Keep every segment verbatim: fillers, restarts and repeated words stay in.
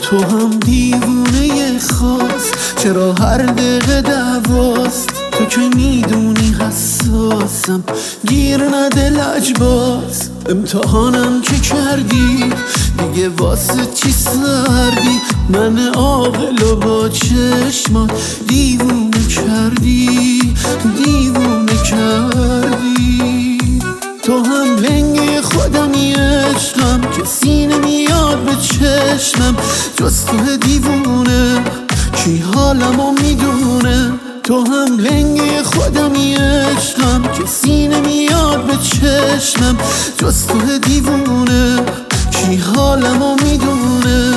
تو هم دیوونه خاص، چرا هر دقیقه دعواست؟ تو که میدونی حساسم، گیر نده لجباز. امتحانم که کردی دیگه واسه چی سردی؟ من عاقل و با چشمات دیوونه کردی، دیوونه کردی. تو هم لنگه خودمی عشقم، کسی نمیاد به چشمم جز تو دیوونه، کی حالمو میدونه؟ تو هم لنگه خودمی عشقم، کسی نمیاد به چشمم جز تو دیوونه، کی حالمو میدونه؟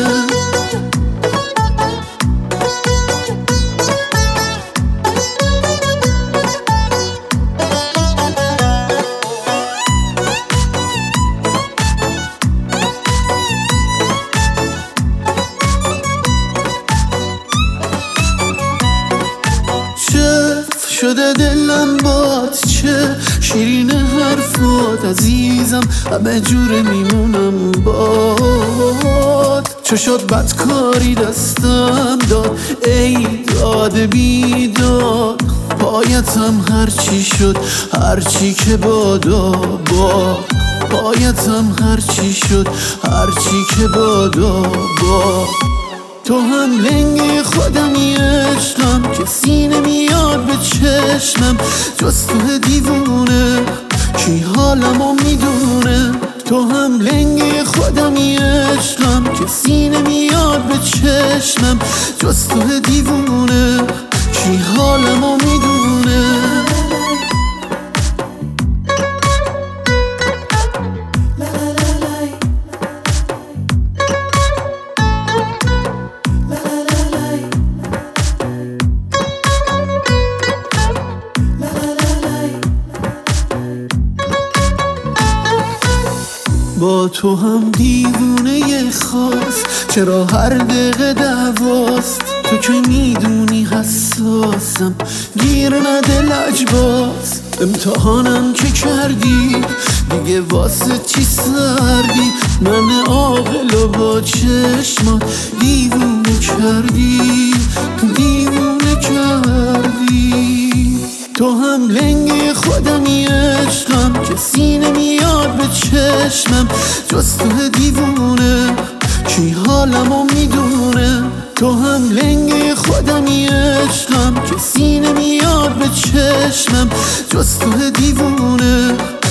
شده دلم باد، چه شیرین حرفات عزیزم، همه جوره میمونم باد. چه شد بدکاری دستم داد، ای داد بیداد، پایتم هرچی شد هرچی که بادا باد، پایتم هرچی شد هرچی که بادا باد. تو هم لنگه خودمی عشقم، کسی نمیاد به چشمم جز تو دیوونه، کی حالمو میدونه؟ تو هم لنگه خودمی عشقم، کسی نمیاد به چشمم جز تو دیوونه، کی حالمو میدونه؟ با تو هم دیوونه خاص، چرا هر دقیقه دعواست؟ تو که میدونی حساسم، گیر نده لجباز. امتحانم که کردی دیگه واسه چی سردی؟ من عاقل و با چشمات دیوونه کردی، دیوونه کردی. تو هم لنگه خودمی عشقم، کسی نمیاد به چشمم جز تو دیوونه، کی حالمو میدونه؟ تو هم لنگه خودمی عشقم، کسی نمیاد به چشمم جز تو دیوونه،